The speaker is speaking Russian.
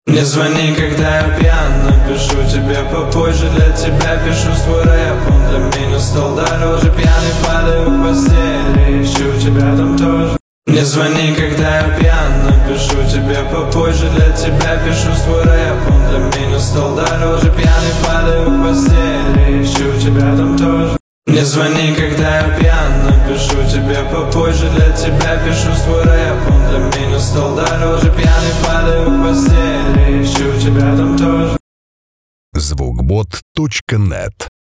Не звони, когда я пьян, напишу тебе попозже. Для тебя пишу свой рэп, он для меня стал дороже. Пьяный падаю в постели, ищу тебя там тоже. Не звони, когда я пьян, напишу тебе попозже. Для тебя пишу свой рэп, он для меня стал дороже. Пьяный падаю в постели, ищу тебя там тоже. Не звони, когда я пьян, напишу тебе попозже. Для тебя пишу свой рэп, он для меня стал дороже. Пьяный падаю в постели, ищу тебя там тоже. Звукбот.нет